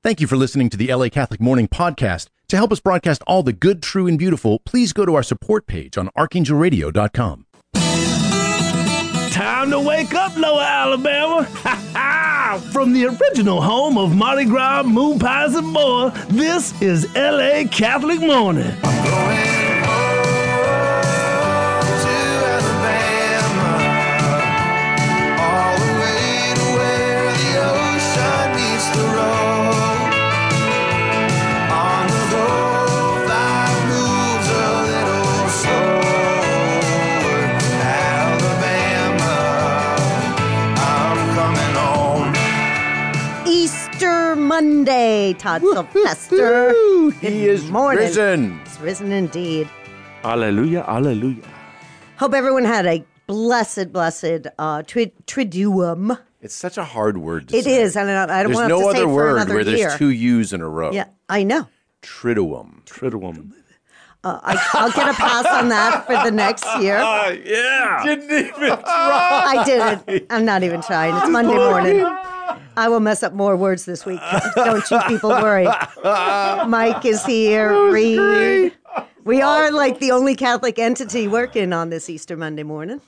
Thank you for listening to the LA Catholic Morning Podcast. To help us broadcast all the good, true, and beautiful, please go to our support page on archangelradio.com. Time to wake up, Lower Alabama. From the original home of Mardi Gras, moon pies, and more, this is LA Catholic Morning. Monday, Todd Sylvester. He is risen. He's risen indeed. Hallelujah, hallelujah. Hope everyone had a blessed Triduum. It's such a hard word to It say. is, and I don't want There's to no say other it for word another where year. there's two U's in a row. Yeah, I know. Triduum. Triduum. I'll get a pass on that for the next year. Yeah. Didn't even try. I didn't. I'm not even trying. It's Monday morning. I will mess up more words this week. Don't you people worry. Mike is here. Reed. We are like the only Catholic entity working on this Easter Monday morning.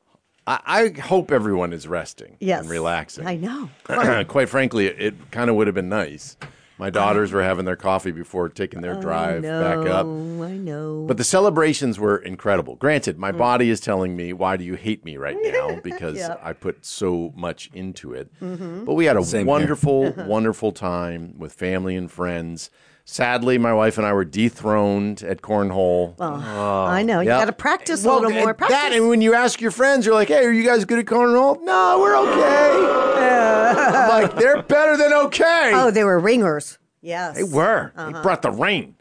I hope everyone is resting Yes. and relaxing. I know. Quite frankly, it kind of would have been nice. My daughters were having their coffee before taking their drive back up. I know. But the celebrations were incredible. Granted, my body is telling me, why do you hate me right now? Because Yep. I put so much into it. But we had a wonderful time with family and friends. Sadly, my wife and I were dethroned at Cornhole. I know. You Yep. got to practice a little more. Practice. That, and when you ask your friends, you're like, hey, are you guys good at Cornhole? No, we're okay. I'm like, they're better than okay. Oh, they were ringers. Yes. They were. They brought the rain.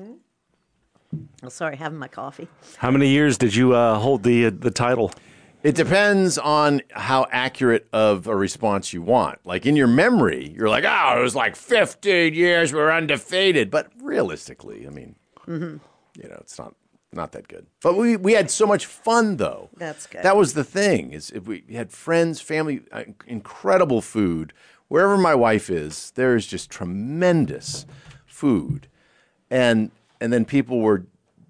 Oh, sorry, having my coffee. How many years did you hold the title? It depends on how accurate of a response you want. Like in your memory, you're like, oh, it was like 15 years, we were undefeated. But realistically, I mean, it's not that good. But we had so much fun, though. That's good. That was the thing, is if we had friends, family, incredible food. Wherever my wife is, there is just tremendous food. And then people were,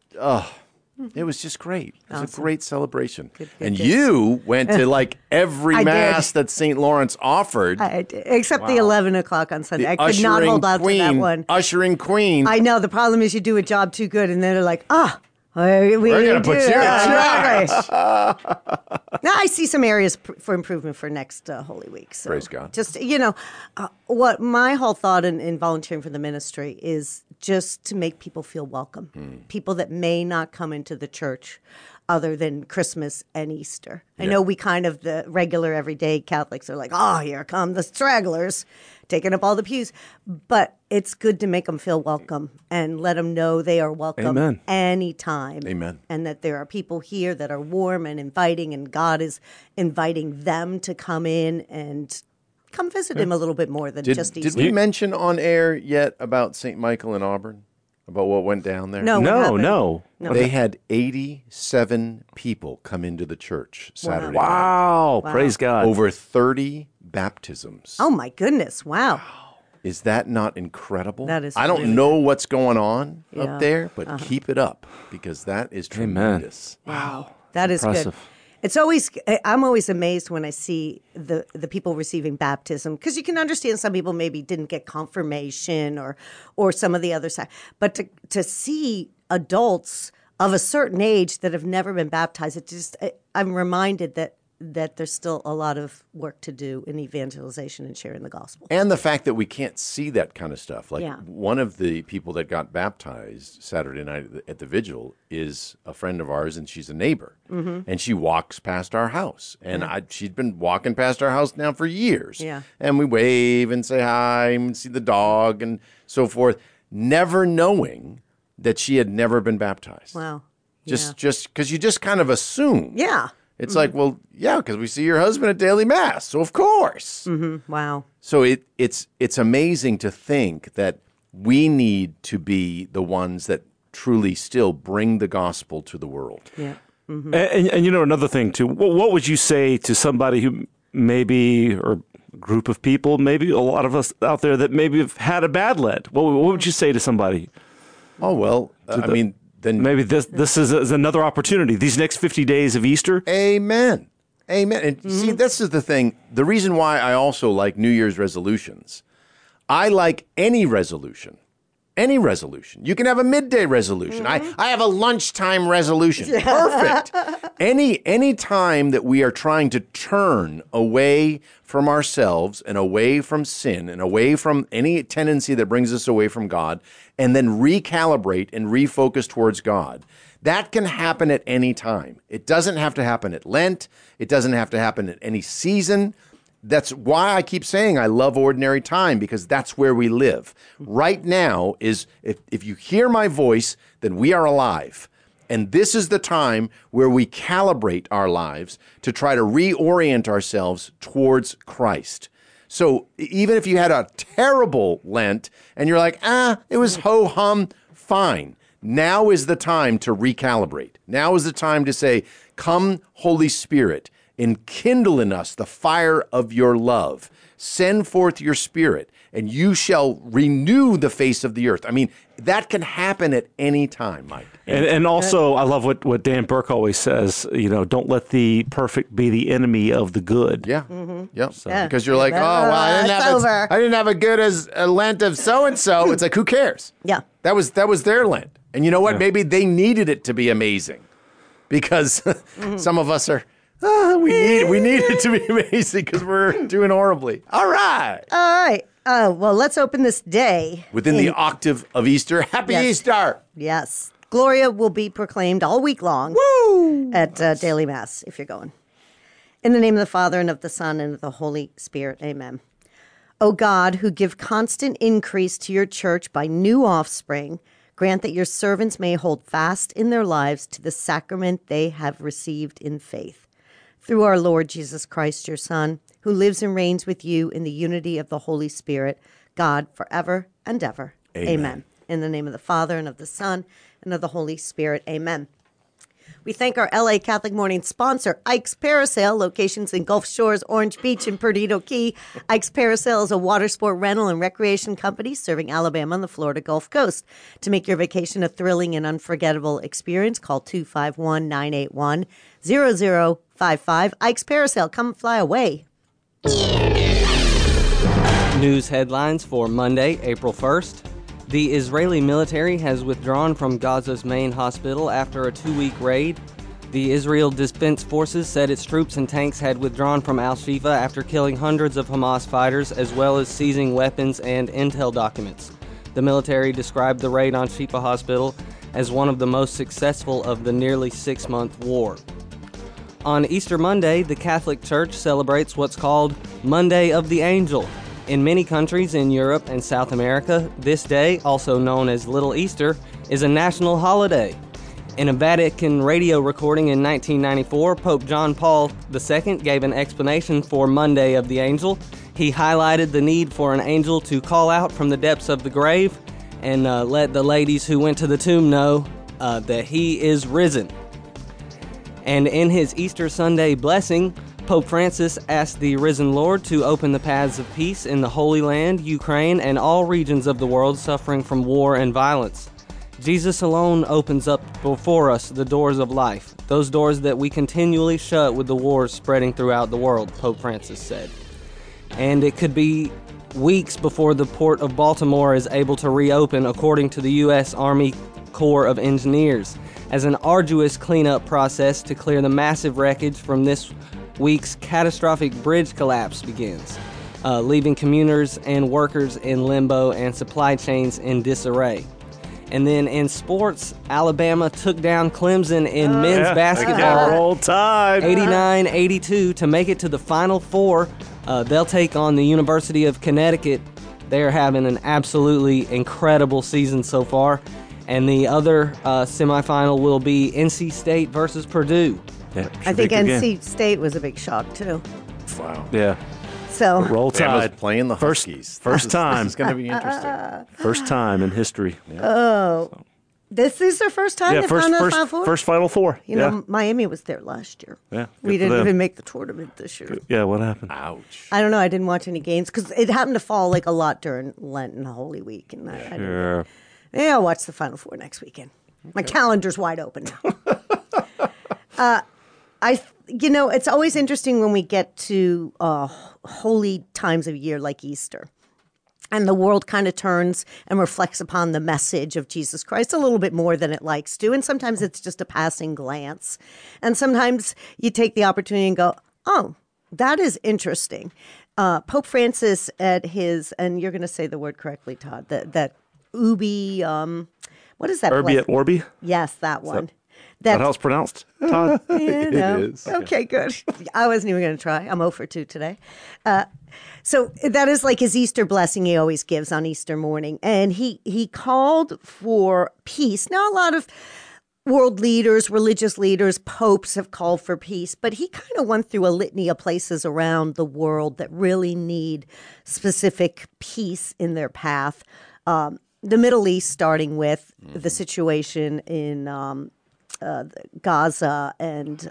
it was just great. It was a great celebration. Good. You went to like every I mass did. that St. Lawrence offered. I did, except the 11 o'clock on Sunday. I could not Ushering hold on queen, to that one. Ushering queen. I know. The problem is you do a job too good, and then they're like, we're gonna put you in charge. Now, I see some areas for improvement for next Holy Week. So Praise God. Just, what my whole thought in volunteering for the ministry is just to make people feel welcome. People that may not come into the church other than Christmas and Easter. I know we kind of, the regular everyday Catholics are like, here come the stragglers taking up all the pews. But it's good to make them feel welcome and let them know they are welcome Amen. anytime. Amen. And that there are people here that are warm and inviting, and God is inviting them to come in and come visit him a little bit more than just Easter. Did we mention on air yet about St. Michael in Auburn? About what went down there? No. What happened? No. They had 87 people come into the church Saturday night. Wow. Praise God. Over 30 baptisms. Oh, my goodness. Wow. Is that not incredible? That is I don't really know what's going on Yeah. up there, but keep it up, because that is tremendous. Wow. That is good. impressive. It's always, I'm always amazed when I see the people receiving baptism, because you can understand some people maybe didn't get confirmation or some of the other side. But to see adults of a certain age that have never been baptized, I'm reminded that there's still a lot of work to do in evangelization and sharing the gospel. And the fact that we can't see that kind of stuff. Like Yeah. one of the people that got baptized Saturday night at the vigil is a friend of ours, and she's a neighbor. And she walks past our house. And she'd been walking past our house now for years. Yeah. And we wave and say hi and see the dog and so forth, never knowing that she had never been baptized. Wow. Just because you just kind of assume. Yeah. It's like, well, yeah, because we see your husband at daily mass, so of course. Wow. So it's amazing to think that we need to be the ones that truly still bring the gospel to the world. Yeah. And another thing too, what would you say to somebody who maybe or group of people, maybe a lot of us out there that maybe have had a bad Lent. What would you say to somebody? Oh, well, then maybe this is another opportunity. These next 50 days of Easter. Amen. Amen. And see, this is the thing. The reason why I also like New Year's resolutions. I like any resolution. Any resolution. You can have a midday resolution. I have a lunchtime resolution. Perfect. Any time that we are trying to turn away from ourselves and away from sin and away from any tendency that brings us away from God and then recalibrate and refocus towards God, that can happen at any time. It doesn't have to happen at Lent. It doesn't have to happen at any season. That's why I keep saying I love ordinary time, because that's where we live. Right now is, if you hear my voice, then we are alive. And this is the time where we calibrate our lives to try to reorient ourselves towards Christ. So even if you had a terrible Lent and you're like, it was ho-hum, fine. Now is the time to recalibrate. Now is the time to say, come, Holy Spirit, enkindle in us the fire of your love. Send forth your Spirit, and you shall renew the face of the earth. I mean, that can happen at any time, Mike. And also, I love what Dan Burke always says, don't let the perfect be the enemy of the good. Yeah. Yeah. So, because you're like, I didn't have a good as a Lent of so-and-so. It's like, who cares? Yeah. That was their Lent. And you know what? Maybe they needed it to be amazing, because some of us are, we need it to be amazing because we're doing horribly. All right. Well, let's open this day. Within the octave of Easter. Happy Easter. Yes. Gloria will be proclaimed all week long. Woo! At Daily Mass, if you're going. In the name of the Father, and of the Son, and of the Holy Spirit. Amen. O God, who give constant increase to your church by new offspring, grant that your servants may hold fast in their lives to the sacrament they have received in faith. Through our Lord Jesus Christ, your Son, who lives and reigns with you in the unity of the Holy Spirit, God, forever and ever. Amen. In the name of the Father, and of the Son, and of the Holy Spirit. Amen. We thank our LA Catholic Morning sponsor, Ike's Parasail, locations in Gulf Shores, Orange Beach, and Perdido Key. Ike's Parasail is a water sport rental and recreation company serving Alabama and the Florida Gulf Coast. To make your vacation a thrilling and unforgettable experience, call 251-981-0055. Ike's Parasail, come fly away. News headlines for Monday, April 1st. The Israeli military has withdrawn from Gaza's main hospital after a 2-week raid. The Israel Defense Forces said its troops and tanks had withdrawn from Al-Shifa after killing hundreds of Hamas fighters, as well as seizing weapons and intel documents. The military described the raid on Shifa Hospital as one of the most successful of the nearly 6-month war. On Easter Monday, the Catholic Church celebrates what's called Monday of the Angel. In many countries in Europe and South America, this day, also known as Little Easter, is a national holiday. In a Vatican radio recording in 1994, Pope John Paul II gave an explanation for Monday of the Angel. He highlighted the need for an angel to call out from the depths of the grave and let the ladies who went to the tomb know that he is risen. And in his Easter Sunday blessing, Pope Francis asked the risen Lord to open the paths of peace in the Holy Land, Ukraine, and all regions of the world suffering from war and violence. Jesus alone opens up before us the doors of life, those doors that we continually shut with the wars spreading throughout the world, Pope Francis said. And it could be weeks before the port of Baltimore is able to reopen, according to the U.S. Army Corps of Engineers, as an arduous cleanup process to clear the massive wreckage from this week's catastrophic bridge collapse begins, leaving commuters and workers in limbo and supply chains in disarray. And then in sports, Alabama took down Clemson in men's basketball. Roll Tide. 89-82 to make it to the Final Four. They'll take on the University of Connecticut. They're having an absolutely incredible season so far. And the other semifinal will be NC State versus Purdue. Yeah, I think NC State was a big shock, too. Wow. Yeah. So Roll Bama's Tide. playing the Huskies. First time. This is going to be interesting. First time in history. Oh, This is their first time they've gone to the Final Four? First Final Four. You know, Miami was there last year. Yeah, we good for didn't them. even make the tournament this year. Yeah, what happened? Ouch. I don't know. I didn't watch any games because it happened to fall like a lot during Lent and Holy Week, and I didn't. Sure. Yeah, I'll watch the Final Four next weekend. My calendar's wide open now. It's always interesting when we get to holy times of year like Easter. And the world kind of turns and reflects upon the message of Jesus Christ a little bit more than it likes to. And sometimes it's just a passing glance. And sometimes you take the opportunity and go, oh, that is interesting. Pope Francis at his, and you're going to say the word correctly, Todd, that Ubi, what is that? Urbi place? et Orbi? Is Yes, that one. that how it's pronounced, Todd? It is. Okay, good. I wasn't even going to try. I'm 0 for 2 today. So that is like his Easter blessing he always gives on Easter morning. And he called for peace. Now, a lot of world leaders, religious leaders, popes have called for peace, but he kind of went through a litany of places around the world that really need specific peace in their path. The Middle East, starting with the situation in Gaza, and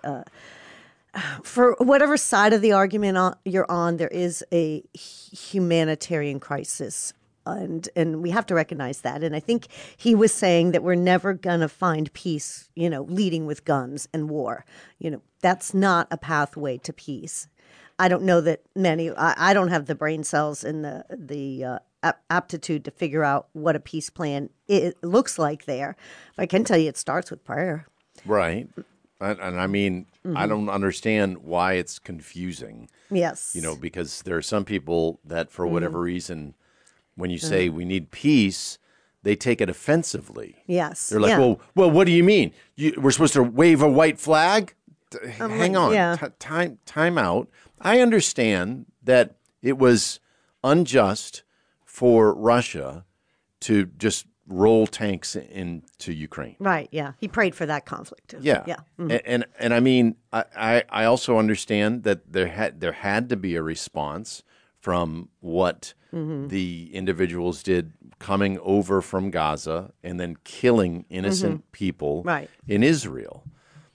for whatever side of the argument you're on, there is a humanitarian crisis, and we have to recognize that. And I think he was saying that we're never gonna find peace, leading with guns and war. That's not a pathway to peace. I don't know that many. I don't have the brain cells and the aptitude to figure out what a peace plan looks like there. But I can tell you, it starts with prayer. Right. And I mean, I don't understand why it's confusing. Yes. Because there are some people that for whatever reason, when you say we need peace, they take it offensively. Yes. They're like, yeah. well, what do you mean? We're supposed to wave a white flag? Hang on. yeah. Time out. I understand that it was unjust for Russia to just roll tanks into Ukraine. Right. Yeah. He prayed for that conflict too. Yeah. Yeah. And I mean, I also understand that there had to be a response from what the individuals did coming over from Gaza and then killing innocent people Right. in Israel.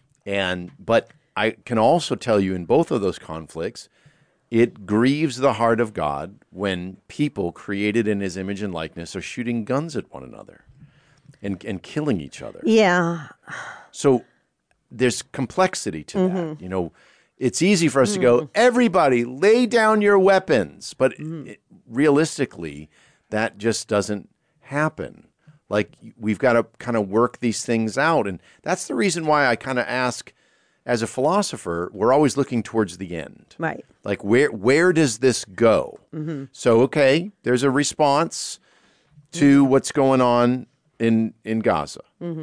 But I can also tell you in both of those conflicts, it grieves the heart of God when people created in his image and likeness are shooting guns at one another and killing each other. Yeah. So there's complexity to that. It's easy for us to go, everybody lay down your weapons. But realistically, that just doesn't happen. Like, we've got to kind of work these things out. And that's the reason why I kind of ask, as a philosopher, we're always looking towards the end. Right. Like, where does this go? So, okay, there's a response to what's going on in Gaza.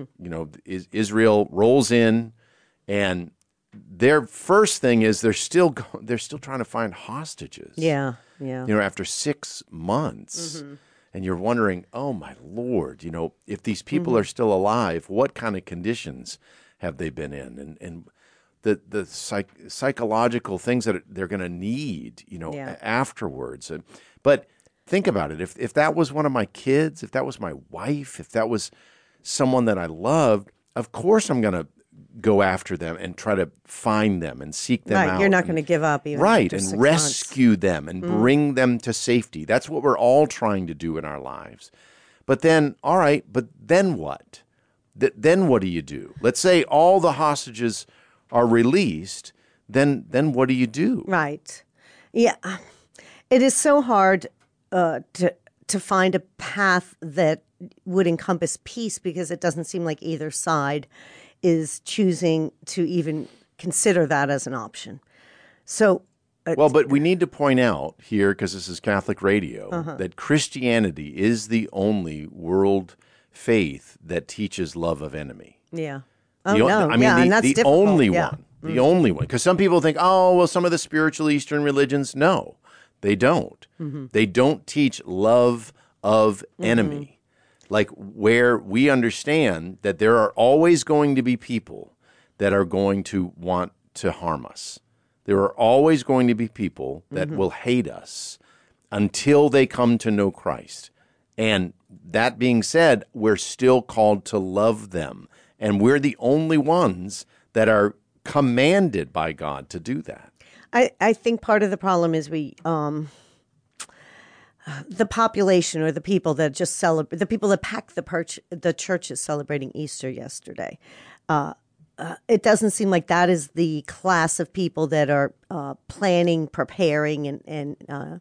Israel rolls in, and their first thing is they're still trying to find hostages. Yeah. Yeah. After 6 months. And you're wondering, oh, my Lord, if these people are still alive, what kind of conditions have they been in? And the psychological things that they're going to need, afterwards. But think about it. If that was one of my kids, if that was my wife, if that was someone that I loved, of course I'm going to go after them and try to find them and seek them out. Right. You're not going to give up even Right. after And 6 rescue them and bring them to safety. That's what we're all trying to do in our lives. But then, all right, but then what? Then what do you do? Let's say all the hostages are released, then what do you do? Right. Yeah. It is so hard to find a path that would encompass peace because it doesn't seem like either side is choosing to even consider that as an option. So, Well, but we need to point out here, because this is Catholic radio, that Christianity is the only world faith that teaches love of enemy. yeah. The only one. The only one. Because some people think, oh, well, some of the spiritual Eastern religions, no, they don't. They don't teach love of enemy. Like, where we understand that there are always going to be people that are going to want to harm us. There are always going to be people that will hate us until they come to know Christ. And that being said, we're still called to love them. And we're the only ones that are commanded by God to do that. I think part of the problem is the population or the people that just celebrate, the people that packed the churches celebrating Easter yesterday. It doesn't seem like that is the class of people that are planning, preparing, and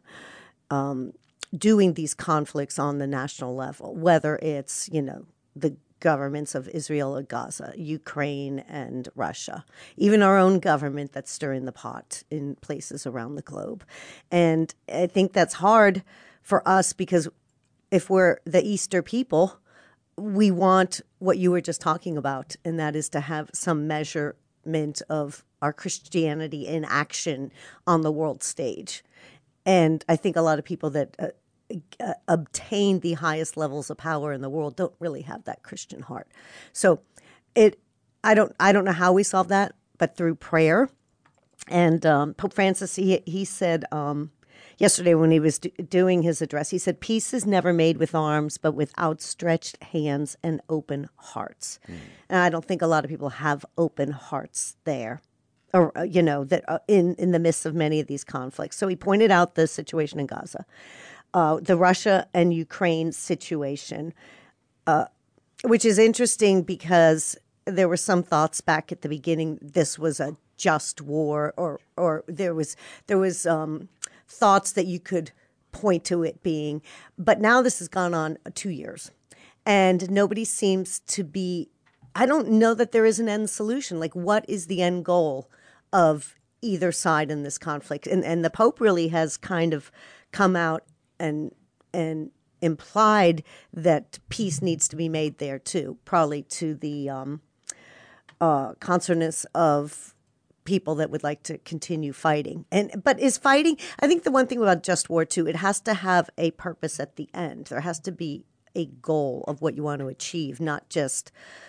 doing these conflicts on the national level, whether it's, the governments of Israel or Gaza, Ukraine and Russia, even our own government that's stirring the pot in places around the globe. And I think that's hard for us because if we're the Easter people, we want what you were just talking about, and that is to have some measurement of our Christianity in action on the world stage. And I think a lot of people that obtain the highest levels of power in the world don't really have that Christian heart. So I don't know how we solve that, but through prayer. And Pope Francis, he said yesterday when he was doing his address, he said, "Peace is never made with arms, but with outstretched hands and open hearts." And I don't think a lot of people have open hearts there, or that in the midst of many of these conflicts. So he pointed out the situation in Gaza, the Russia and Ukraine situation, which is interesting because there were some thoughts back at the beginning this was a just war, or there was thoughts that you could point to it being, but now this has gone on 2 years, and nobody seems to be. I don't know that there is an end solution. Like, what is the end goal of either side in this conflict? And the Pope really has kind of come out and implied that peace needs to be made there too, probably to the consonance of people that would like to continue fighting. But is fighting, I think the one thing about just war too, it has to have a purpose at the end. There has to be a goal of what you want to achieve, not just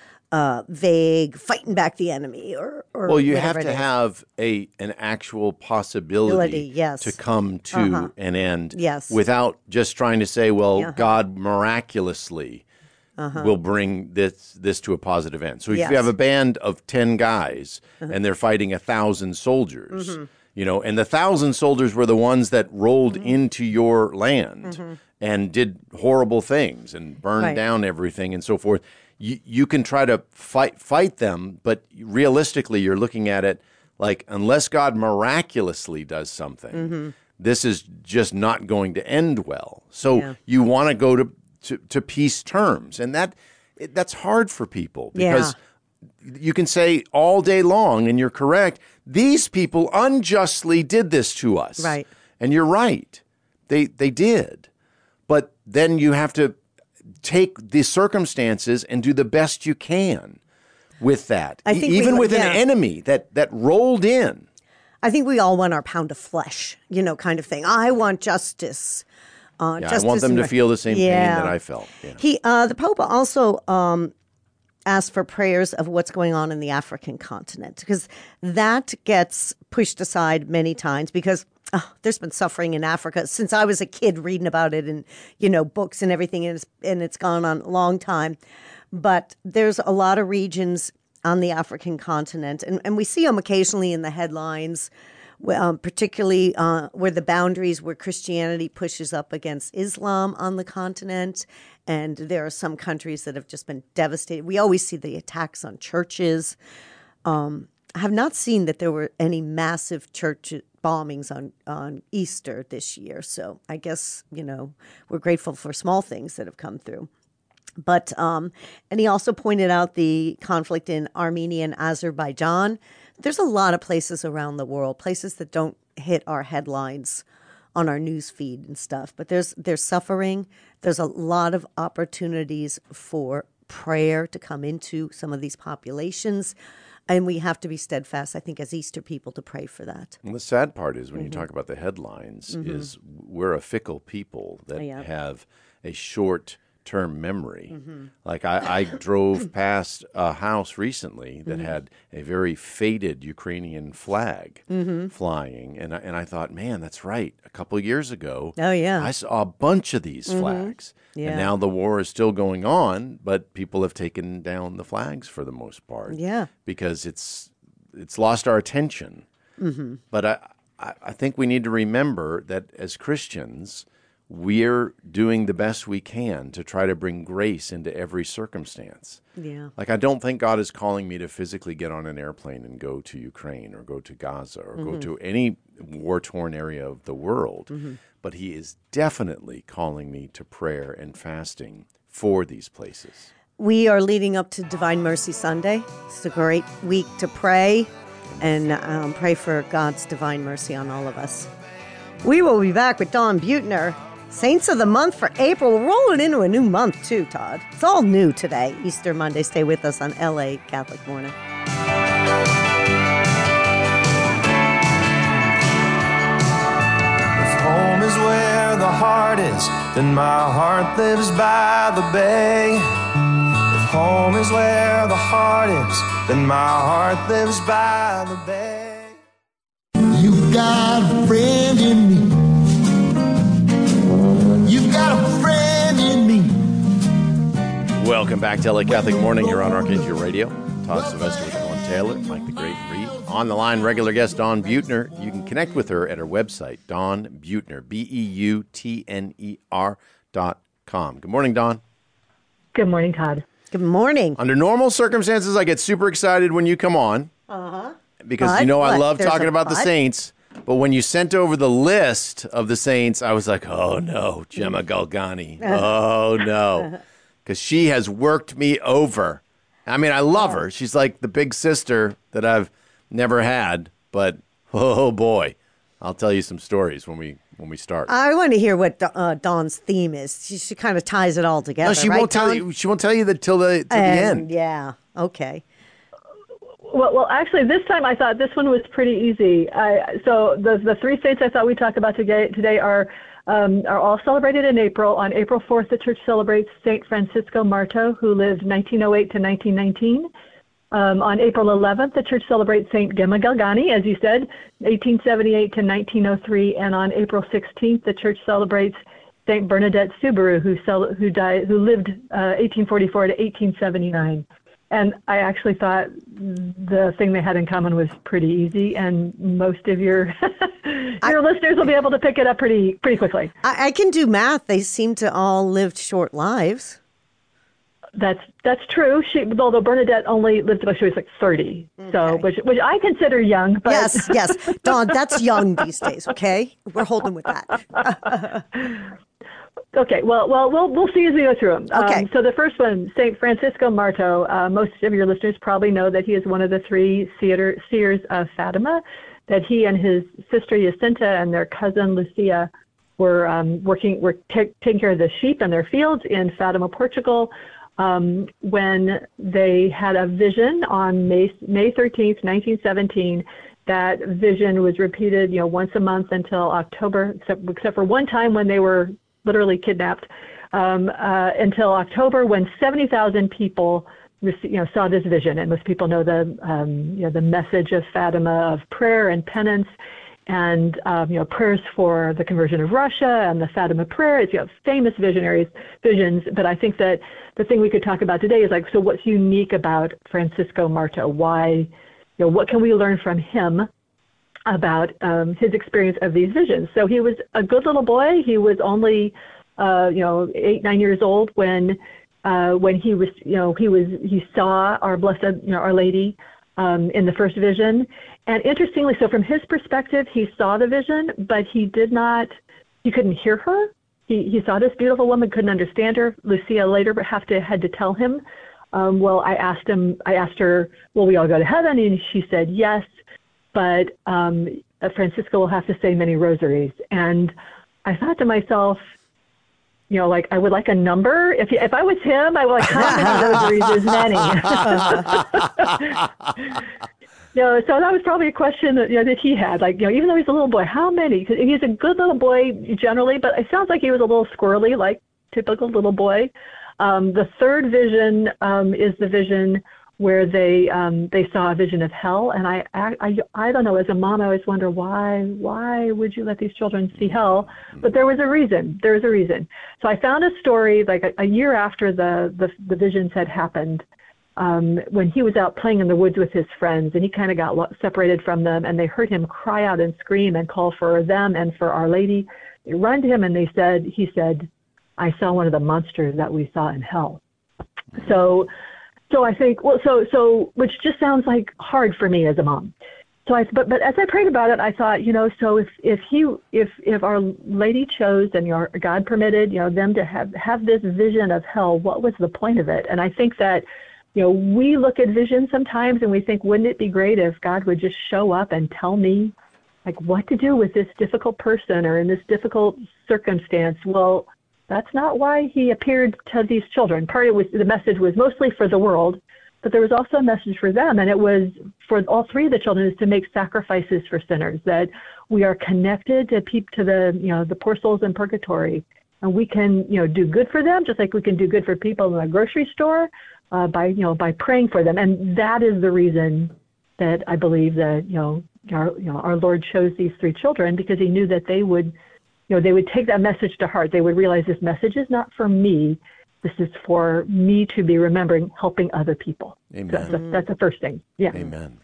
vague fighting back the enemy or well, you have to have an actual possibility yes. to come to an end, yes. without just trying to say, well, Uh-huh. God miraculously will bring this to a positive end. So if Yes. you have a band of 10 guys and they're fighting 1,000 soldiers, and the 1,000 soldiers were the ones that rolled into your land and did horrible things and burned Right. down everything and so forth. You can try to fight them, but realistically, you're looking at it like, unless God miraculously does something, this is just not going to end well. So you want to go to peace terms, and that's hard for people because you can say all day long, and you're correct, these people unjustly did this to us. Right. And you're right. They did. But then you have to take the circumstances and do the best you can with that. I think even with an yeah. enemy that rolled in. I think we all want our pound of flesh, kind of thing. I want justice. I want them to feel the same pain that I felt. Yeah. The Pope also asked for prayers of what's going on in the African continent, because that gets pushed aside many times because there's been suffering in Africa since I was a kid reading about it in, books and everything, and it's gone on a long time. But there's a lot of regions on the African continent, and we see them occasionally in the headlines, particularly where the boundaries where Christianity pushes up against Islam on the continent. And there are some countries that have just been devastated. We always see the attacks on churches. I have not seen that there were any massive church bombings on Easter this year. So I guess, we're grateful for small things that have come through. But and he also pointed out the conflict in Armenia and Azerbaijan. There's a lot of places around the world, places that don't hit our headlines on our news feed and stuff. But there's suffering. There's a lot of opportunities for prayer to come into some of these populations. And we have to be steadfast, I think, as Easter people to pray for that. And the sad part is when you talk about the headlines is we're a fickle people that have a short short-term memory. Like I drove past a house recently that had a very faded Ukrainian flag flying, and I thought, man, that's right. A couple of years ago, Oh, yeah. I saw a bunch of these flags, Yeah. and now the war is still going on, but people have taken down the flags for the most part. Yeah. Because it's lost our attention. But I think we need to remember that as Christians, we're doing the best we can to try to bring grace into every circumstance. Yeah. Like, I don't think God is calling me to physically get on an airplane and go to Ukraine or go to Gaza or go to any war-torn area of the world. But he is definitely calling me to prayer and fasting for these places. We are leading up to Divine Mercy Sunday. It's a great week to pray and pray for God's divine mercy on all of us. We will be back with Dawn Buettner, Saints of the Month for April. We're rolling into a new month too, Todd. It's all new today, Easter Monday. Stay with us on LA Catholic Morning. If home is where the heart is, then my heart lives by the bay. If home is where the heart is, then my heart lives by the bay. You've got a friend in me. You've got a friend in me. Welcome back to LA Catholic Morning. You're on Archangel Radio. Todd Sylvester with Dawn Taylor, Mike the Great Reed. On the line, regular guest Dawn Buettner. You can connect with her at her website, Dawn Buettner, Beutner.com. Good morning, Dawn. Good morning, Todd. Good morning. Under normal circumstances, I get super excited when you come on. Because But you know I what? love There's talking a about the but? saints. But when you sent over the list of the saints, I was like, oh no, Gemma Galgani. Oh no. Because she has worked me over. I mean, I love her. She's like the big sister that I've never had. But oh boy, I'll tell you some stories when we start. I want to hear what Dawn's theme is. She kind of ties it all together. No, she right, won't tell Dawn? you. She won't tell you that till the end. Yeah. Okay. Well, actually, this time I thought this one was pretty easy. So the three saints I thought we'd talk about today are all celebrated in April. On April 4th, the church celebrates Saint Francisco Marto, who lived 1908 to 1919. On April 11th, the church celebrates Saint Gemma Galgani, as you said, 1878 to 1903. And on April 16th, the church celebrates Saint Bernadette Soubirous, who lived 1844 to 1879. And I actually thought the thing they had in common was pretty easy, and most of your listeners will be able to pick it up pretty quickly. I can do math. They seem to all lived short lives. That's true. Although Bernadette only lived until she was like 30, so which I consider young. But Yes, Dawn, that's young these days. Okay, we're holding with that. Okay, well, we'll see as we go through them. Okay. So the first one, St. Francisco Marto, most of your listeners probably know that he is one of the three seers of Fatima, that he and his sister Jacinta and their cousin Lucia were taking care of the sheep in their fields in Fatima, Portugal, when they had a vision on May 13th, 1917. That vision was repeated, once a month until October, except for one time when they were literally kidnapped, until October, when 70,000 people, saw this vision. And most people know the message of Fatima of prayer and penance, and prayers for the conversion of Russia and the Fatima prayer. It's famous visions. But I think that the thing we could talk about today is so what's unique about Francisco Marto? Why? What can we learn from him about his experience of these visions? So he was a good little boy. He was only, 8-9 years old when he saw our Blessed, Our Lady, in the first vision. And interestingly, so from his perspective, he saw the vision, but he couldn't hear her. He saw this beautiful woman, couldn't understand her. Lucia later had to tell him. I asked her, will we all go to heaven? And she said yes, but Francisco will have to say many rosaries. And I thought to myself, I would like a number. If I was him, I would like how many rosaries is many. So that was probably a question that he had. Even though he's a little boy, how many? Because he's a good little boy generally, but it sounds like he was a little squirrely, like typical little boy. The third vision is the vision where they saw a vision of hell, and I don't know. As a mom, I always wonder why would you let these children see hell? But there was a reason. There was a reason. So I found a story like a year after the visions had happened, when he was out playing in the woods with his friends, and he kind of got separated from them, and they heard him cry out and scream and call for them and for Our Lady. They run to him, and he said, "I saw one of the monsters that we saw in hell." So I think, so which just sounds like hard for me as a mom. So but as I prayed about it, I thought, so if Our Lady chose and God permitted, them to have this vision of hell, what was the point of it? And I think that, we look at vision sometimes and we think, wouldn't it be great if God would just show up and tell me like what to do with this difficult person or in this difficult circumstance? Well, that's not why he appeared to these children. Part of the message was mostly for the world, but there was also a message for them, and it was for all three of the children, is to make sacrifices for sinners, that we are connected to the poor souls in purgatory, and we can do good for them just like we can do good for people in the grocery store by praying for them. And that is the reason that I believe that our Lord chose these three children, because he knew that they would take that message to heart. They would realize this message is not for me. This is for me to be remembering, helping other people. Amen. So that's the first thing. Yeah. Amen.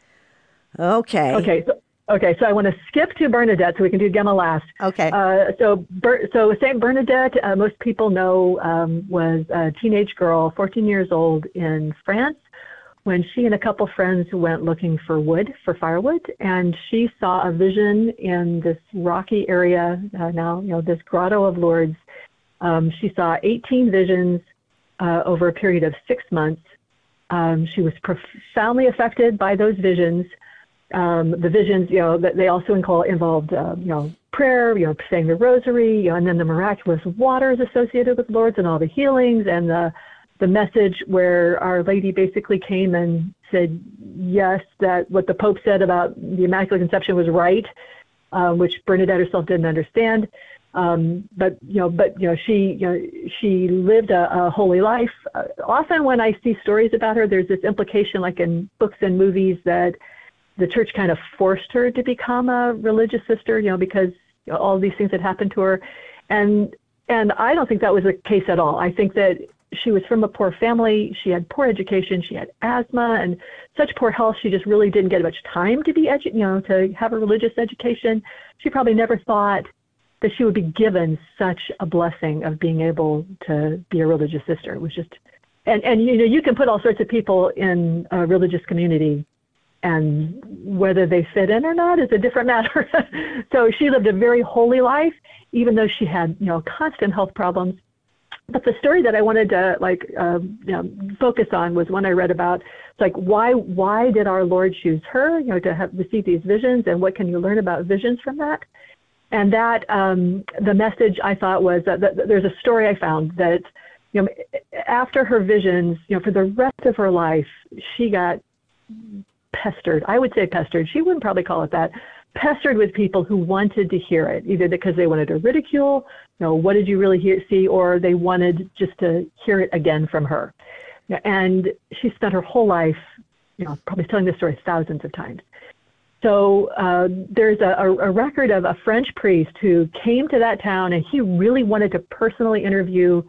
Okay. So I want to skip to Bernadette so we can do Gemma last. Okay. So Saint Bernadette, most people know, was a teenage girl, 14 years old, in France, when she and a couple friends went looking for firewood, and she saw a vision in this rocky area, this Grotto of Lourdes. She saw 18 visions over a period of 6 months. She was profoundly affected by those visions. The visions, they also involved, prayer, saying the rosary, and then the miraculous waters associated with Lourdes and all the healings, and the message where Our Lady basically came and said, yes, that what the Pope said about the Immaculate Conception was right, which Bernadette herself didn't understand. But she lived a holy life. Often when I see stories about her, there's this implication, like in books and movies, that the church kind of forced her to become a religious sister, because all these things had happened to her. And I don't think that was the case at all. I think that she was from a poor family. She had poor education. She had asthma and such poor health. She just really didn't get much time to be to have a religious education. She probably never thought that she would be given such a blessing of being able to be a religious sister. It was just, and you can put all sorts of people in a religious community, and whether they fit in or not is a different matter. So she lived a very holy life, even though she had constant health problems. But the story that I wanted to focus on was one I read about. It's like, why did our Lord choose her, to have received these visions, and what can you learn about visions from that? And that the message I thought was that there's a story I found that after her visions, for the rest of her life, she got pestered. I would say pestered. She wouldn't probably call it that. Pestered with people who wanted to hear it, either because they wanted to ridicule, what did you really see, or they wanted just to hear it again from her. And she spent her whole life, probably telling this story thousands of times. So there's a record of a French priest who came to that town, and he really wanted to personally interview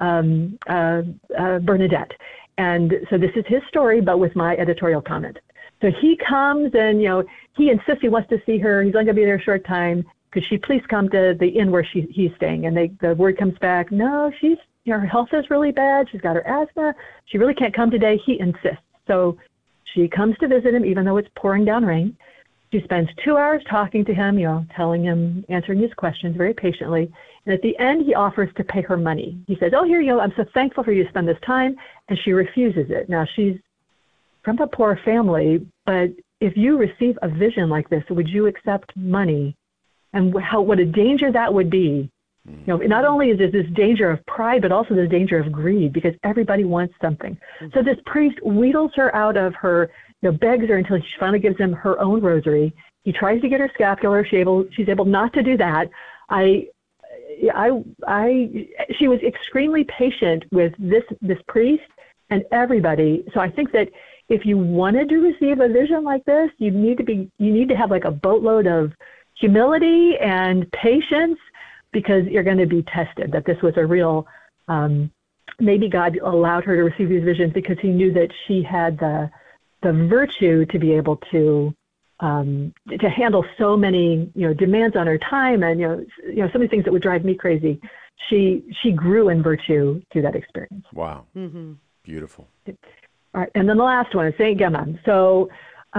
Bernadette. And so this is his story, but with my editorial comment. So he comes and, he insists he wants to see her. He's only going to be there a short time. Could she please come to the inn where he's staying? And the word comes back, no, her health is really bad. She's got her asthma. She really can't come today. He insists. So she comes to visit him, even though it's pouring down rain. She spends 2 hours talking to him, telling him, answering his questions very patiently. And at the end, he offers to pay her money. He says, here you go. I'm so thankful for you to spend this time. And she refuses it. Now, she's from a poor family, but if you receive a vision like this, would you accept money? And what a danger that would be. Not only is there this danger of pride, but also the danger of greed, because everybody wants something. So this priest wheedles her out of her, begs her until she finally gives him her own rosary. He tries to get her scapular. She's able not to do that. she was extremely patient with this priest and everybody. So I think that if you wanted to receive a vision like this, you need to have like a boatload of humility and patience, because you're going to be tested. That this was a real, maybe God allowed her to receive these visions because he knew that she had the virtue to be able to handle so many, demands on her time, and so many things that would drive me crazy. She grew in virtue through that experience. Wow. Mm-hmm. Beautiful. All right, and then the last one is Saint Gemma. So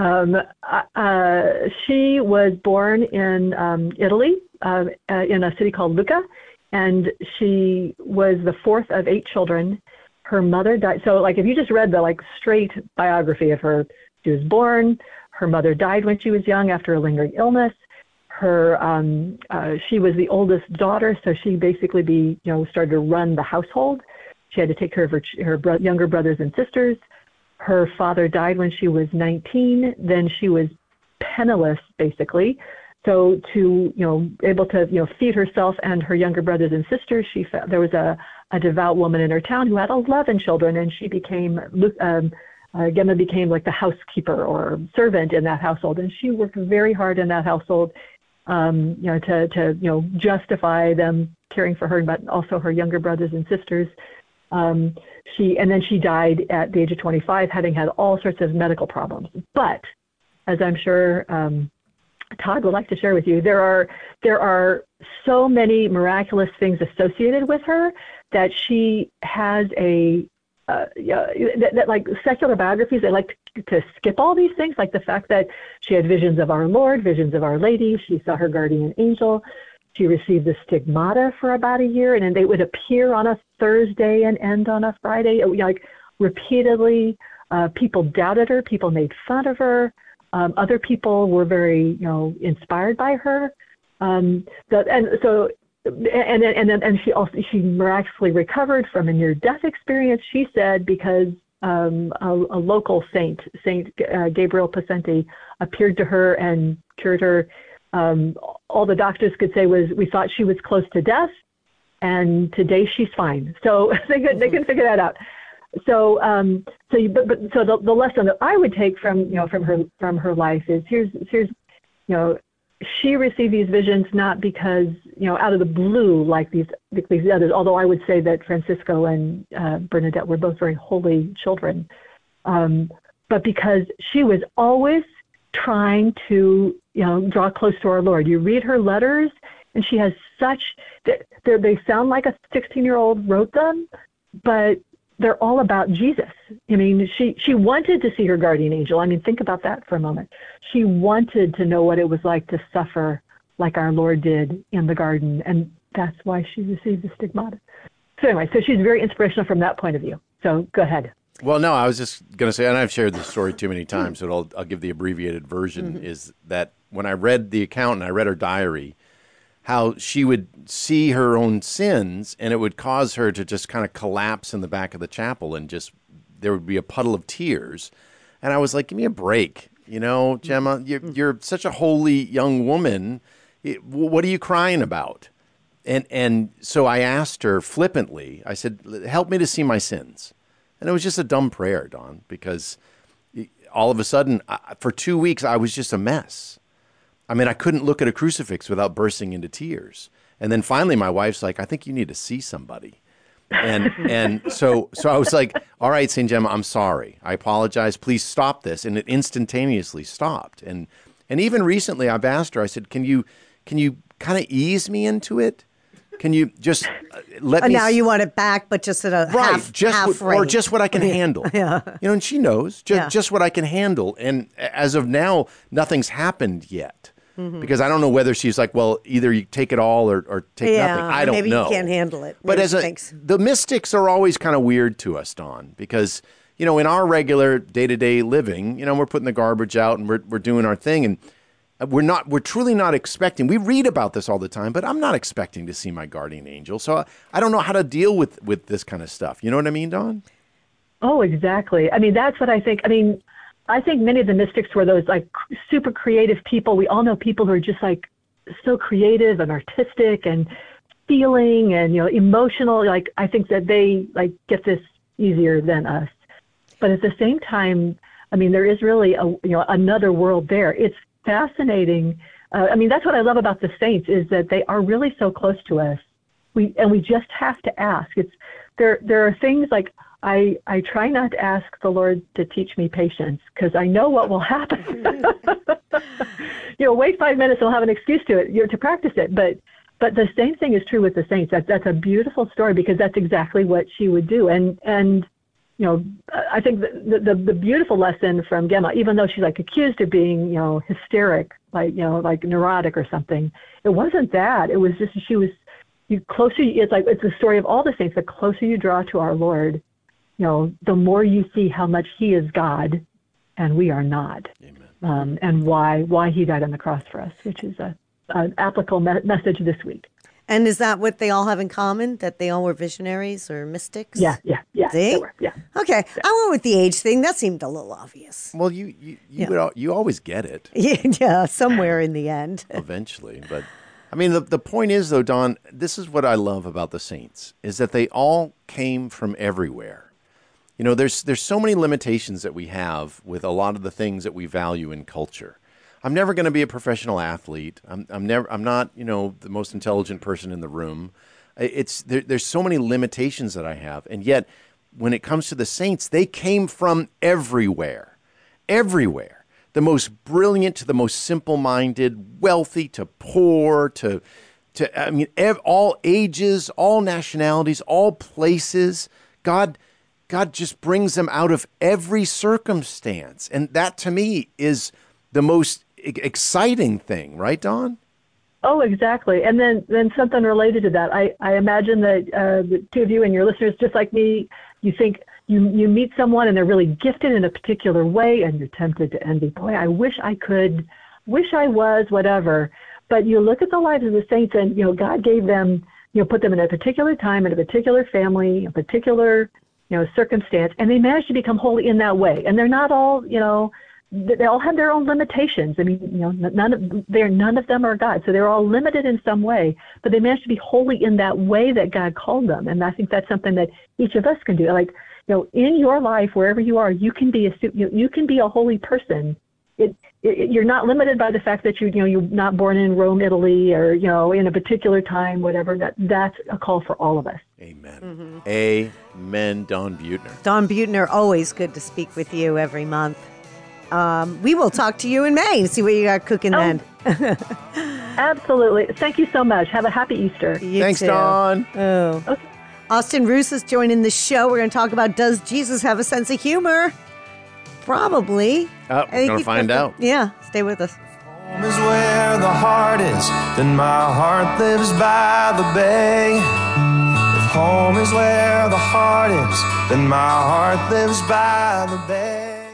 she was born in Italy, in a city called Lucca, and she was the fourth of 8 children. Her mother died. So, like, if you just read the straight biography of her, she was born. Her mother died when she was young after a lingering illness. She was the oldest daughter, so she basically started to run the household. She had to take care of her younger brothers and sisters. Her father died when she was 19. Then she was penniless, basically. So to able to feed herself and her younger brothers and sisters, there was a devout woman in her town who had 11 children, and she became Gemma became like the housekeeper or servant in that household, and she worked very hard in that household, to justify them caring for her, but also her younger brothers and sisters. Then she died at the age of 25, having had all sorts of medical problems. But as I'm sure Todd would like to share with you, there are so many miraculous things associated with her that she has that like secular biographies, they like to skip all these things, like the fact that she had visions of our Lord, visions of Our Lady. She saw her guardian angel. She received the stigmata for about a year, and then they would appear on a Thursday and end on a Friday. Like repeatedly, people doubted her. People made fun of her. Other people were very, inspired by her. She miraculously recovered from a near-death experience. She said because a local saint, Saint Gabriel Possenti, appeared to her and cured her. All the doctors could say was, we thought she was close to death, and today she's fine. So they can figure that out. So the lesson that I would take from her life is here's she received these visions not because out of the blue like these others. Although I would say that Francisco and Bernadette were both very holy children, but because she was always trying to draw close to our Lord. You read her letters, and she has they sound like a 16-year-old wrote them, but they're all about Jesus. I mean, she wanted to see her guardian angel. I mean, think about that for a moment. She wanted to know what it was like to suffer like our Lord did in the garden, and that's why she received the stigmata. So anyway, so she's very inspirational from that point of view. So go ahead. Well, no, I was just going to say, and I've shared this story too many times, so I'll give the abbreviated version, is that when I read the account and I read her diary, how she would see her own sins, and it would cause her to just kind of collapse in the back of the chapel, and just there would be a puddle of tears. And I was like, give me a break, Gemma, you're such a holy young woman. What are you crying about? And so I asked her flippantly, I said, help me to see my sins. And it was just a dumb prayer, Don, because all of a sudden, for 2 weeks, I was just a mess. I mean, I couldn't look at a crucifix without bursting into tears. And then finally, my wife's like, I think you need to see somebody. And so I was like, all right, St. Gemma, I'm sorry. I apologize. Please stop this. And it instantaneously stopped. And even recently, I've asked her, I said, can you kind of ease me into it? Can you just let me... Now you want it back, but just at a half rate. Or just what I can handle. Yeah. And she knows, just what I can handle. And as of now, nothing's happened yet. Mm-hmm. Because I don't know whether she's like, well, either you take it all or take nothing. I don't know. Maybe you can't handle it. But the mystics are always kind of weird to us, Dawn, because, in our regular day-to-day living, we're putting the garbage out and we're doing our thing, and we're truly not expecting. We read about this all the time, but I'm not expecting to see my guardian angel. So I don't know how to deal with this kind of stuff. You know what I mean, Dawn? Oh, exactly. I mean, that's what I think. I mean, I think many of the mystics were those like super creative people. We all know people who are just like so creative and artistic, and feeling and, emotional. Like, I think that they get this easier than us. But at the same time, I mean, there is really another world there. It's fascinating. That's what I love about the saints, is that they are really so close to us. We just have to ask. There are things like, I try not to ask the Lord to teach me patience, because I know what will happen. Wait 5 minutes, I'll have an excuse to practice it. But the same thing is true with the saints. That's a beautiful story, because that's exactly what she would do. And I think the beautiful lesson from Gemma, even though she's accused of being, hysteric, like neurotic or something, it wasn't that. It was just, it's the story of all the saints. The closer you draw to our Lord, the more you see how much he is God and we are not. Amen. And why he died on the cross for us, which is an applicable message this week. And is that what they all have in common? That they all were visionaries or mystics? Yeah. They were, yeah. Okay, yeah. I went with the age thing. That seemed a little obvious. Well, you always get it. Yeah, somewhere in the end. Eventually, but I mean, the point is, though, Dawn, this is what I love about the saints, is that they all came from everywhere. There's so many limitations that we have with a lot of the things that we value in culture. I'm never going to be a professional athlete. I'm not, the most intelligent person in the room. There's so many limitations that I have. And yet, when it comes to the saints, they came from everywhere. Everywhere. The most brilliant to the most simple-minded, wealthy to poor to all ages, all nationalities, all places. God just brings them out of every circumstance. And that, to me, is the most exciting thing, right, Dawn? Oh, exactly. And then something related to that. I imagine that the two of you and your listeners, just like me, you think you meet someone and they're really gifted in a particular way, and you're tempted to envy. Boy, I wish I could, wish I was, whatever. But you look at the lives of the saints, and God gave them, put them in a particular time, in a particular family, a particular circumstance, and they managed to become holy in that way. And they're not all, they all have their own limitations. I mean, none of them are God, so they're all limited in some way. But they managed to be holy in that way that God called them, and I think that's something that each of us can do. Like, in your life, wherever you are, you can be a holy person. You're not limited by the fact that you're not born in Rome, Italy, or in a particular time, whatever. That's a call for all of us. Amen. Mm-hmm. Amen. Dawn Buettner. Dawn Buettner, always good to speak with you every month. We will talk to you in May and see what you got cooking then. Absolutely. Thank you so much. Have a happy Easter. Thanks, Dawn. Oh. Okay. Austin Roos is joining the show. We're going to talk about, does Jesus have a sense of humor? Probably. We're going to find out. Yeah. Stay with us. Home is where the heart is, then my heart lives by the bay. If home is where the heart is, then my heart lives by the bay.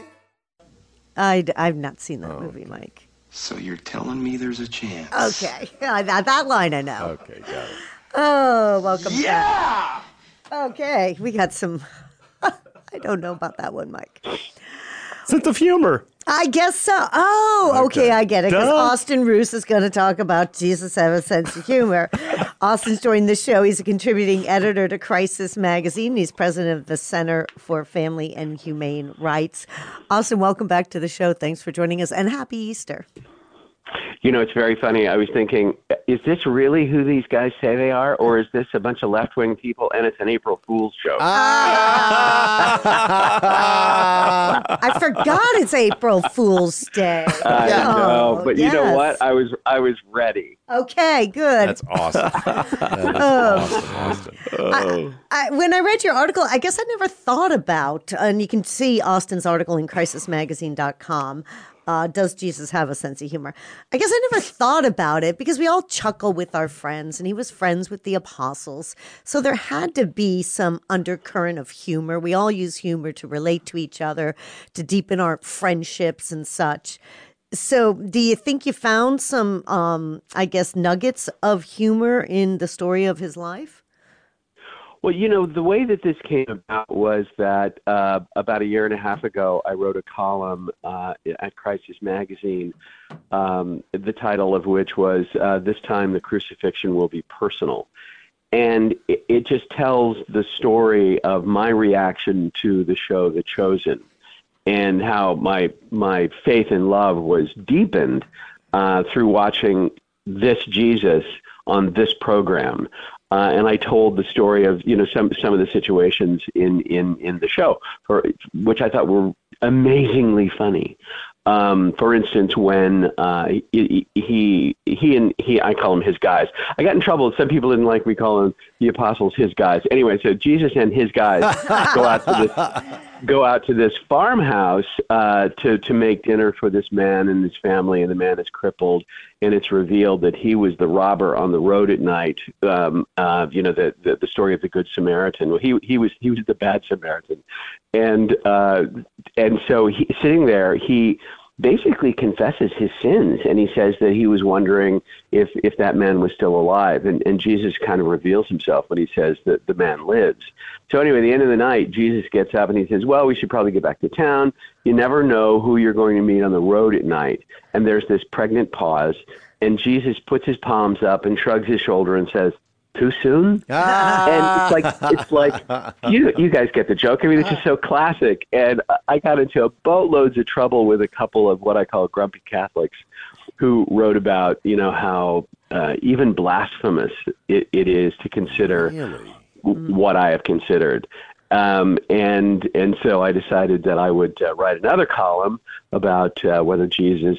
I've not seen that movie, Mike. So you're telling me there's a chance? Okay. That line I know. Okay, got it. Oh, welcome back. Yeah! Okay, we got some... I don't know about that one, Mike. Sense of humor. I guess so. Oh, okay, I get it. Because Austin Roos is going to talk about Jesus have a sense of humor. Austin's joined the show. He's a contributing editor to Crisis Magazine. He's president of the Center for Family and Humane Rights. Austin, welcome back to the show. Thanks for joining us, and happy Easter. It's very funny. I was thinking, is this really who these guys say they are, or is this a bunch of left-wing people and it's an April Fool's joke? I forgot it's April Fool's Day. I know, but you know what? I was ready. Okay, good. That's awesome. That is awesome. When I read your article, I guess I never thought about, and you can see Austin's article in crisismagazine.com, does Jesus have a sense of humor? I guess I never thought about it because we all chuckle with our friends, and he was friends with the apostles. So there had to be some undercurrent of humor. We all use humor to relate to each other, to deepen our friendships and such. So do you think you found some, nuggets of humor in the story of his life? Well, the way that this came about was that about a year and a half ago, I wrote a column at Crisis Magazine, the title of which was, This Time the Crucifixion Will Be Personal. And it just tells the story of my reaction to the show The Chosen, and how my faith and love was deepened through watching this Jesus on this program. And I told the story of, some of the situations in the show, which I thought were amazingly funny. For instance, when he I call him his guys. I got in trouble. Some people didn't like me calling the apostles his guys. Anyway, so Jesus and his guys go out to this farmhouse to make dinner for this man and his family, and the man is crippled, and it's revealed that he was the robber on the road at night. The story of the Good Samaritan. Well, he was the bad Samaritan, and so sitting there, he basically confesses his sins, and he says that he was wondering if that man was still alive, and Jesus kind of reveals himself when he says that the man lives. So anyway, at the end of the night, Jesus gets up and he says, well, we should probably get back to town. You never know who you're going to meet on the road at night. And there's this pregnant pause, and Jesus puts his palms up and shrugs his shoulder and says, too soon? And it's like you guys get the joke. I mean, it's just so classic. And I got into boatloads of trouble with a couple of what I call grumpy Catholics who wrote about, how even blasphemous it is to consider what I have considered. And so I decided that I would write another column about whether Jesus,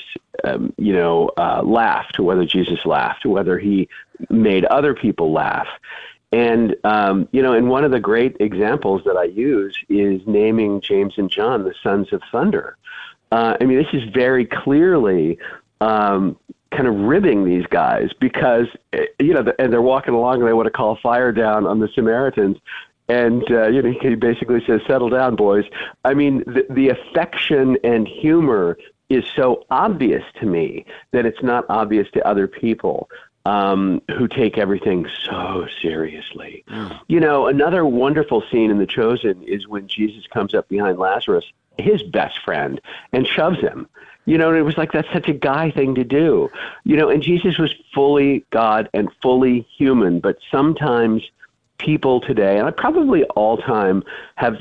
laughed, whether he made other people laugh. And, and one of the great examples that I use is naming James and John the sons of thunder. This is very clearly kind of ribbing these guys because, and they're walking along and they want to call fire down on the Samaritans. And, he basically says, settle down, boys. I mean, the affection and humor is so obvious to me that it's not obvious to other people who take everything so seriously. Another wonderful scene in The Chosen is when Jesus comes up behind Lazarus, his best friend, and shoves him. And it was like, that's such a guy thing to do. And Jesus was fully God and fully human, but sometimes people today, and probably all time, have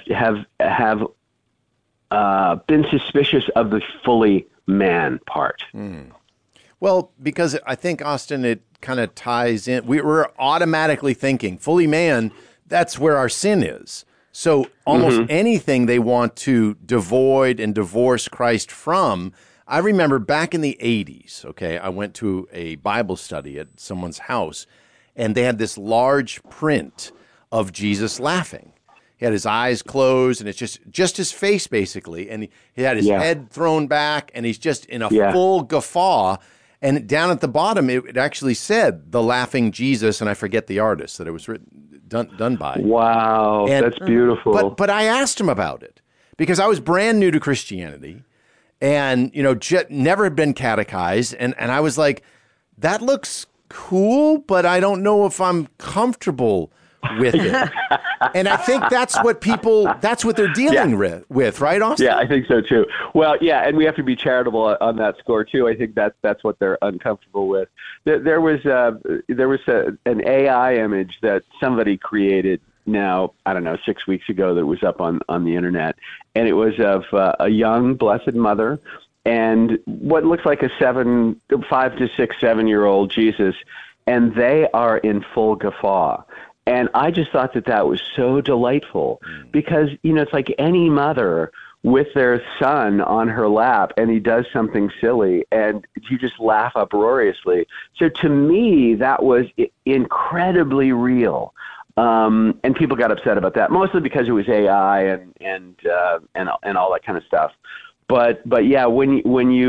been suspicious of the fully man part. Well, because I think, Austin, it kind of ties in. We're automatically thinking fully man. That's where our sin is. So almost anything they want to devoid and divorce Christ from. I remember back in the 80s, okay, I went to a Bible study at someone's house, and they had this large print of Jesus laughing. He had his eyes closed, and it's just his face, basically, and he had his head thrown back, and he's just in a full guffaw. And down at the bottom, it actually said, the laughing Jesus, and I forget the artist that it was done by. Wow, that's beautiful. But I asked him about it, because I was brand new to Christianity, and never had been catechized, and I was like, that looks cool, but I don't know if I'm comfortable with it. And I think that's what they're dealing with, right, Austin? Yeah, I think so too. Well, yeah, and we have to be charitable on that score too. I think that's what they're uncomfortable with. There was an AI image that somebody created now, I don't know, 6 weeks ago that was up on the internet, and it was of a young blessed mother and what looks like a 5 to 6, 7-year-old Jesus, and they are in full guffaw. And I just thought that was so delightful because, it's like any mother with their son on her lap and he does something silly and you just laugh uproariously. So to me, that was incredibly real. And people got upset about that, mostly because it was AI and all that kind of stuff. But yeah, the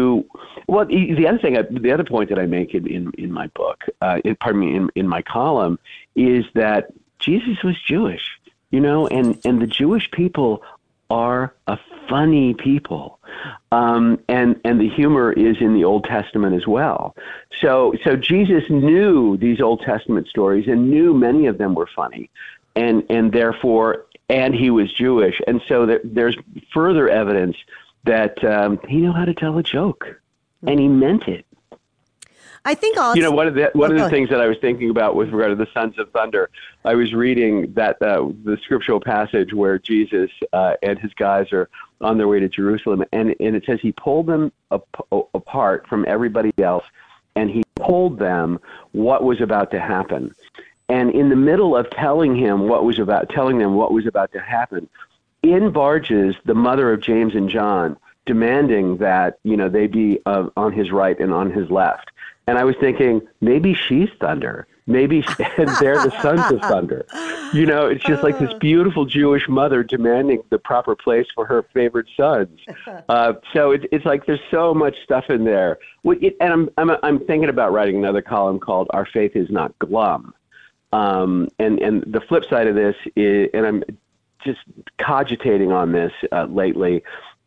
other point that I make in my book, in my column, is that Jesus was Jewish, and the Jewish people are a funny people, and the humor is in the Old Testament as well. So Jesus knew these Old Testament stories and knew many of them were funny, and therefore, and he was Jewish, and so there's further evidence that he knew how to tell a joke, and he meant it. I think You know, one of the things that I was thinking about with regard to the Sons of Thunder, I was reading that the scriptural passage where Jesus and his guys are on their way to Jerusalem, and it says he pulled them apart from everybody else, and he told them what was about to happen. And in the middle of telling them what was about to happen, in barges the mother of James and John, demanding that they be on his right and on his left. And I was thinking, maybe she's thunder. Maybe they're the sons of thunder. It's just like this beautiful Jewish mother demanding the proper place for her favorite sons. So it's like there's so much stuff in there. And I'm thinking about writing another column called "Our Faith Is Not Glum." And the flip side of this is, and I'm just cogitating on this lately.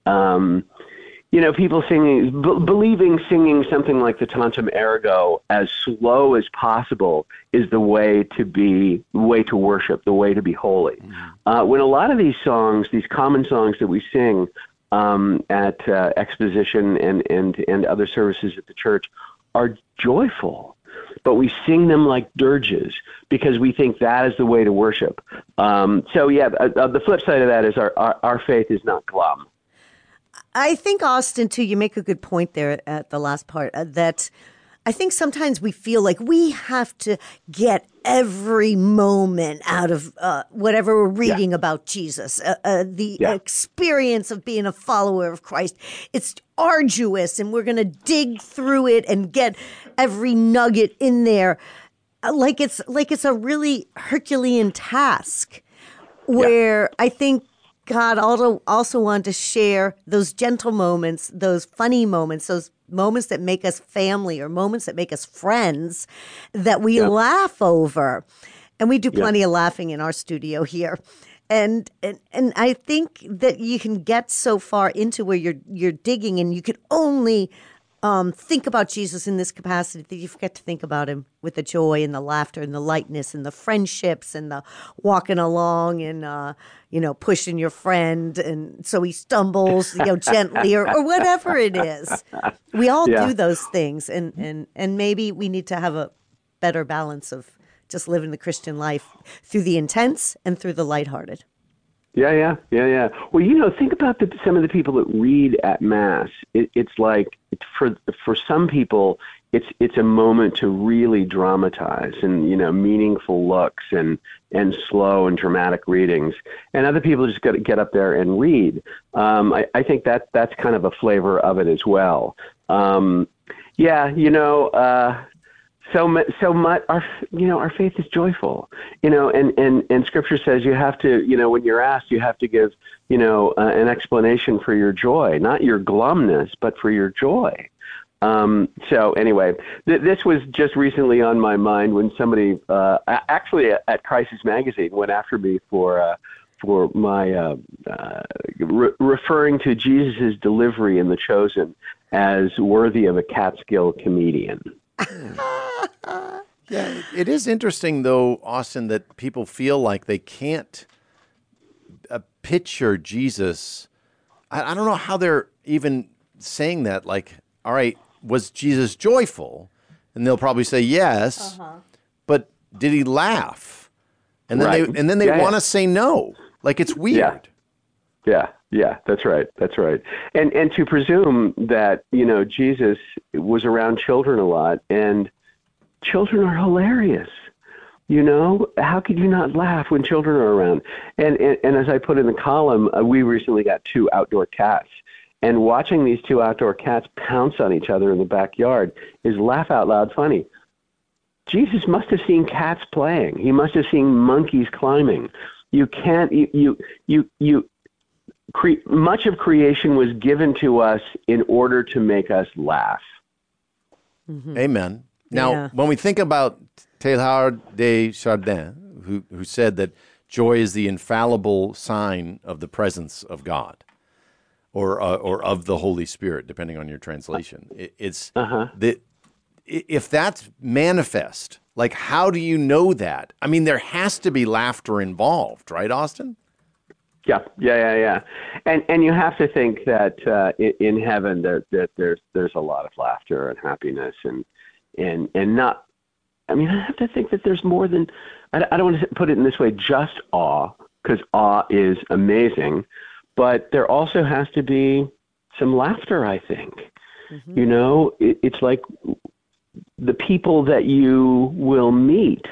People believing singing something like the Tantum Ergo as slow as possible is the way to worship, the way to be holy. When a lot of these songs, these common songs that we sing at exposition and other services at the church are joyful, but we sing them like dirges because we think that is the way to worship. The flip side of that is our faith is not glum. I think, Austin, too, you make a good point there at the last part, that I think sometimes we feel like we have to get every moment out of whatever we're reading about Jesus, the experience of being a follower of Christ. It's arduous, and we're going to dig through it and get every nugget in there, like it's a really Herculean task, where I think God also wanted to share those gentle moments, those funny moments, those moments that make us family or moments that make us friends that we laugh over. And we do plenty of laughing in our studio here. And I think that you can get so far into where you're digging, and you can only think about Jesus in this capacity that you forget to think about him with the joy and the laughter and the lightness and the friendships and the walking along and pushing your friend, and so he stumbles gently or whatever it is. We all do those things, and maybe we need to have a better balance of just living the Christian life through the intense and through the lighthearted. Yeah. Well, think about some of the people that read at Mass. It's like for some people, it's a moment to really dramatize and meaningful looks and slow and dramatic readings. And other people just got to get up there and read. I think that's kind of a flavor of it as well. So much, our faith is joyful, and Scripture says you have to, when you're asked, you have to give, an explanation for your joy, not your glumness, but for your joy. So anyway, this was just recently on my mind when somebody, actually at Crisis Magazine, went after me for my referring to Jesus' delivery in The Chosen as worthy of a Catskill comedian. Yeah, it is interesting, though, Austin, that people feel like they can't picture Jesus. I don't know how they're even saying that. Like, all right, was Jesus joyful? And they'll probably say yes, but did he laugh? And then they want to say no. Like, it's weird. Yeah, that's right. And to presume that, Jesus was around children a lot, and children are hilarious. How could you not laugh when children are around? And as I put in the column, we recently got 2 outdoor cats. And watching these 2 outdoor cats pounce on each other in the backyard is laugh out loud funny. Jesus must have seen cats playing. He must have seen monkeys climbing. You can't, much of creation was given to us in order to make us laugh. Mm-hmm. Amen. Now, when we think about Teilhard de Chardin, who said that joy is the infallible sign of the presence of God, or of the Holy Spirit, depending on your translation, it's if that's manifest, like, how do you know that? I mean, there has to be laughter involved, right, Austin? Yeah. And you have to think that in heaven that there's a lot of laughter and happiness, and and not. I mean, I have to think that there's more than. I don't want to put it in this way, just awe, because awe is amazing, but there also has to be some laughter, I think. Mm-hmm. You know, it's like the people that you will meet,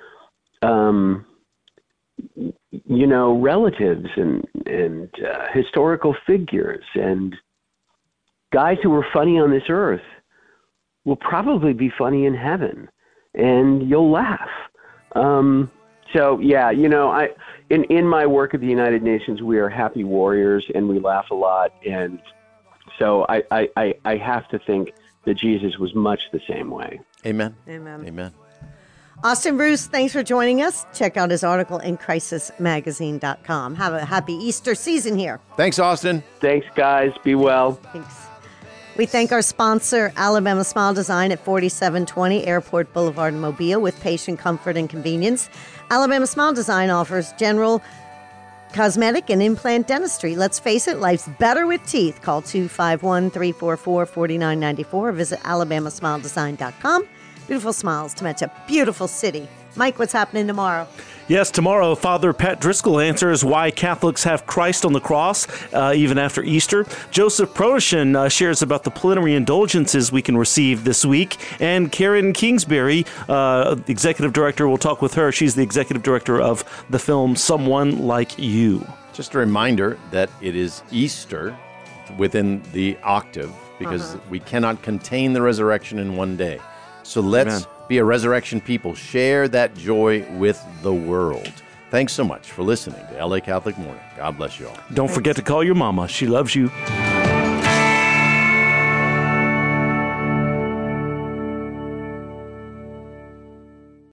you know, relatives and historical figures and guys who were funny on this earth will probably be funny in heaven, and you'll laugh. So yeah, you know, in my work at the United Nations, we are happy warriors and we laugh a lot. And so I have to think that Jesus was much the same way. Amen. Amen. Amen. Austin Bruce, thanks for joining us. Check out his article in crisismagazine.com. Have a happy Easter season here. Thanks, Austin. Thanks, guys. Be well. Thanks. We thank our sponsor, Alabama Smile Design at 4720 Airport Boulevard in Mobile, with patient comfort and convenience. Alabama Smile Design offers general cosmetic and implant dentistry. Let's face it, life's better with teeth. Call 251-344-4994 or visit alabamasmiledesign.com. Beautiful smiles to match a beautiful city. Mike, what's happening tomorrow? Yes, tomorrow, Father Pat Driscoll answers why Catholics have Christ on the cross, even after Easter. Joseph Prodishin shares about the plenary indulgences we can receive this week. And Karen Kingsbury, the executive director, we'll talk with her. She's the executive director of the film Someone Like You. Just a reminder that it is Easter within the octave, because we cannot contain the resurrection in one day. So let's be a resurrection people. Share that joy with the world. Thanks so much for listening to LA Catholic Morning. God bless you all. Don't forget to call your mama. She loves you.